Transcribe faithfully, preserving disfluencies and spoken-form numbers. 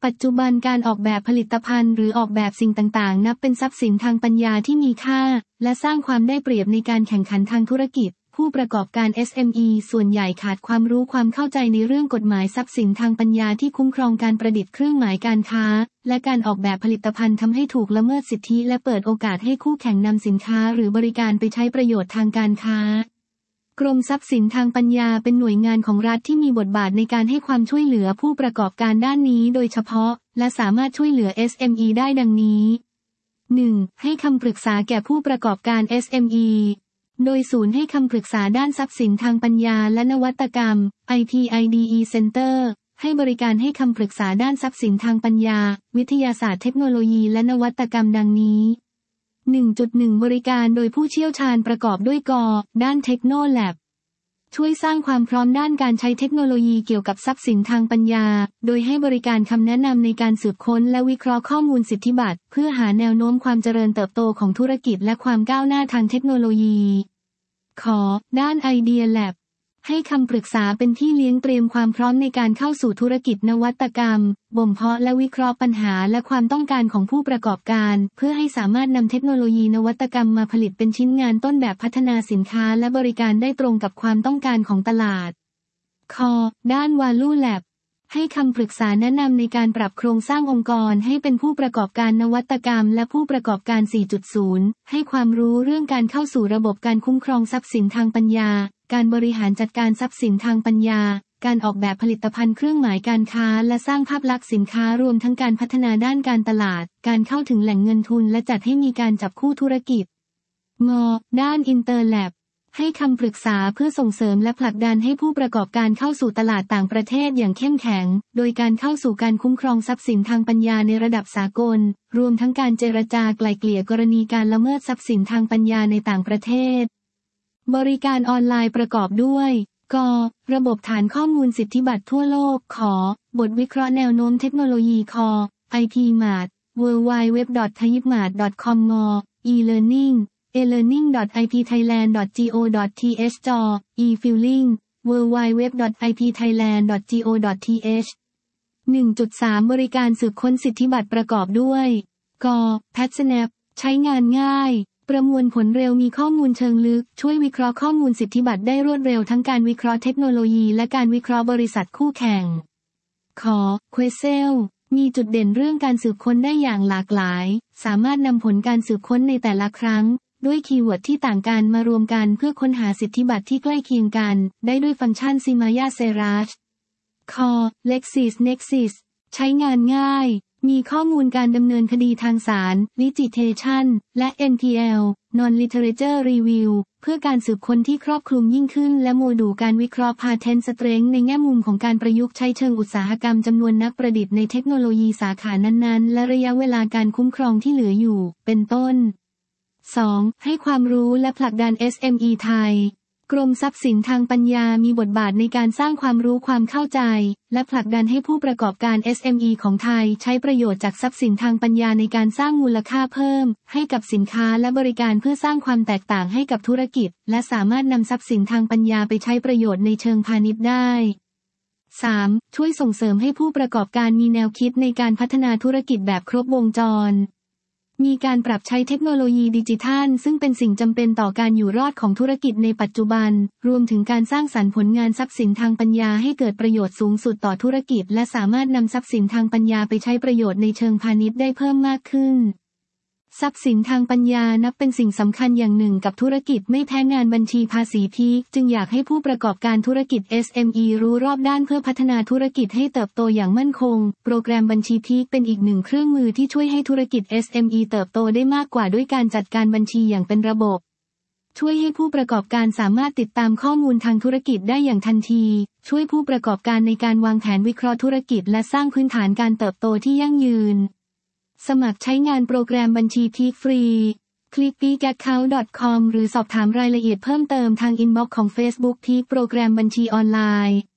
ปัจจุบันการออกแบบผลิตภัณฑ์หรือออกแบบสิ่งต่างๆนับเป็นทรัพย์สินทางปัญญาที่มีค่าและสร้างความได้เปรียบในการแข่งขันทางธุรกิจผู้ประกอบการ เอส เอ็ม อี ส่วนใหญ่ขาดความรู้ความเข้าใจในเรื่องกฎหมายทรัพย์สินทางปัญญาที่คุ้มครองการประดิษฐ์เครื่องหมายการค้าและการออกแบบผลิตภัณฑ์ทำให้ถูกละเมิดสิทธิและเปิดโอกาสให้คู่แข่งนำสินค้าหรือบริการไปใช้ประโยชน์ทางการค้ากรมทรัพย์สินทางปัญญาเป็นหน่วยงานของรัฐที่มีบทบาทในการให้ความช่วยเหลือผู้ประกอบการด้านนี้โดยเฉพาะและสามารถช่วยเหลือ เอส เอ็ม อี ได้ดังนี้ หนึ่ง ให้คำปรึกษาแก่ผู้ประกอบการ เอส เอ็ม อี โดยศูนย์ให้คำปรึกษาด้านทรัพย์สินทางปัญญาและนวัตกรรม ไอ พี ไอ ดี อี Center ให้บริการให้คำปรึกษาด้านทรัพย์สินทางปัญญาวิทยาศาสตร์เทคโนโลยีและนวัตกรรมดังนี้ หนึ่งจุดหนึ่ง บริการโดยผู้เชี่ยวชาญประกอบด้วยกด้านเทคโนแลบช่วยสร้างความพร้อมด้านการใช้เทคโนโลยีเกี่ยวกับทรัพย์สินทางปัญญาโดยให้บริการคำแนะนำในการสืบค้นและวิเคราะห์ข้อมูลสิทธิบัตรเพื่อหาแนวโน้มความเจริญเติบโตของธุรกิจและความก้าวหน้าทางเทคโนโลยีขอด้านไอเดียแลบให้คำปรึกษาเป็นที่เลี้ยงเตรียมความพร้อมในการเข้าสู่ธุรกิจนวัตกรรมบ่มเพาะและวิเคราะห์ปัญหาและความต้องการของผู้ประกอบการเพื่อให้สามารถนำเทคโนโลยีนวัตกรรมมาผลิตเป็นชิ้นงานต้นแบบพัฒนาสินค้าและบริการได้ตรงกับความต้องการของตลาดคอด้าน Value Lab ให้คำปรึกษาแนะนำในการปรับโครงสร้างองค์กรให้เป็นผู้ประกอบการนวัตกรรมและผู้ประกอบการ สี่จุดศูนย์ ให้ความรู้เรื่องการเข้าสู่ระบบการคุ้มครองทรัพย์สินทางปัญญาการบริหารจัดการทรัพย์สินทางปัญญาการออกแบบผลิตภัณฑ์เครื่องหมายการค้าและสร้างภาพลักษณ์สินค้ารวมทั้งการพัฒนาด้านการตลาดการเข้าถึงแหล่งเงินทุนและจัดให้มีการจับคู่ธุรกิจงอด้านอินเตอร์แลบให้คำปรึกษาเพื่อส่งเสริมและผลักดันให้ผู้ประกอบการเข้าสู่ตลาดต่างประเทศอย่างเข้มแข็งโดยการเข้าสู่การคุ้มครองทรัพย์สินทางปัญญาในระดับสากลรวมทั้งการเจรจากลายเกลี่ยกรณีการละเมิดทรัพย์สินทางปัญญาในต่างประเทศบริการออนไลน์ประกอบด้วยกระบบฐานข้อมูลสิทธิบัตรทั่วโลกขอบทวิเคราะห์แนวโน้มเทคโนโลยีค ไอ พี มาร์ท ดับเบิลยู ดับเบิลยู ดับเบิลยู ดอท ไทยมาร์ท ดอท คอม ง e-learning e-learning ดอท ไอ พี ไทยแลนด์ ดอท โก ดอท ที เอช จอ e-fillingดับเบิลยู ดับเบิลยู ดับเบิลยู ดอท ไอ พี ไทยแลนด์ ดอท โก ดอท ที เอช หนึ่งจุดสาม บริการสืบค้นสิทธิบัตรประกอบด้วยก PatSnap ใช้งานง่ายประมวลผลเร็วมีข้อมูลเชิงลึกช่วยวิเคราะห์ข้อมูลสิทธิบัตรได้รวดเร็วทั้งการวิเคราะห์เทคโนโลยีและการวิเคราะห์บริษัทคู่แข่งขอ Quazel มีจุดเด่นเรื่องการสืบค้นได้อย่างหลากหลายสามารถนำผลการสืบค้นในแต่ละครั้งด้วยคีย์เวิร์ดที่ต่างกันมารวมกันเพื่อค้นหาสิทธิบัตรที่ใกล้เคียงกันได้ด้วยฟังก์ชัน Simaya Search ขอ LexisNexis ใช้งานง่ายมีข้อมูลการดำเนินคดีทางศาล Litigation และ เอ็น พี แอล Non-Literature Review เพื่อการสืบค้นที่ครอบคลุมยิ่งขึ้นและโมดูลการวิเคราะห์ Patent Strength ในแง่มุมของการประยุกต์ใช้เชิงอุตสาหกรรมจำนวนนักประดิษฐ์ในเทคโนโลยีสาขานั้นๆและระยะเวลาการคุ้มครองที่เหลืออยู่เป็นต้น สอง ให้ความรู้และผลักดัน เอส เอ็ม อี ไทยกรมทรัพย์สินทางปัญญามีบทบาทในการสร้างความรู้ความเข้าใจและผลักดันให้ผู้ประกอบการ เอส เอ็ม อี ของไทยใช้ประโยชน์จากทรัพย์สินทางปัญญาในการสร้างมูลค่าเพิ่มให้กับสินค้าและบริการเพื่อสร้างความแตกต่างให้กับธุรกิจและสามารถนำทรัพย์สินทางปัญญาไปใช้ประโยชน์ในเชิงพาณิชย์ได้ สาม ช่วยส่งเสริมให้ผู้ประกอบการมีแนวคิดในการพัฒนาธุรกิจแบบครบวงจรมีการปรับใช้เทคโนโลยีดิจิทัลซึ่งเป็นสิ่งจำเป็นต่อการอยู่รอดของธุรกิจในปัจจุบันรวมถึงการสร้างสรรค์ผลงานทรัพย์สินทางปัญญาให้เกิดประโยชน์สูงสุดต่อธุรกิจและสามารถนำทรัพย์สินทางปัญญาไปใช้ประโยชน์ในเชิงพาณิชย์ได้เพิ่มมากขึ้นทรัพย์สินทางปัญญานับเป็นสิ่งสำคัญอย่างหนึ่งกับธุรกิจไม่แพ้งานบัญชีภาษีพีคจึงอยากให้ผู้ประกอบการธุรกิจ เอส เอ็ม อี รู้รอบด้านเพื่อพัฒนาธุรกิจให้เติบโตอย่างมั่นคงโปรแกรมบัญชีพีคเป็นอีกหนึ่งเครื่องมือที่ช่วยให้ธุรกิจ เอส เอ็ม อี เติบโตได้มากกว่าด้วยการจัดการบัญชีอย่างเป็นระบบช่วยให้ผู้ประกอบการสามารถติดตามข้อมูลทางธุรกิจได้อย่างทันทีช่วยผู้ประกอบการในการวางแผนวิเคราะห์ธุรกิจและสร้างพื้นฐานการเติบโตที่ยั่งยืนสมัครใช้งานโปรแกรมบัญชีพีคฟรีคลิก พี เค แอคเคาท์ ดอท คอม หรือสอบถามรายละเอียดเพิ่มเติมทางอินบ็อกซ์ของ Facebook พีคโปรแกรมบัญชีออนไลน์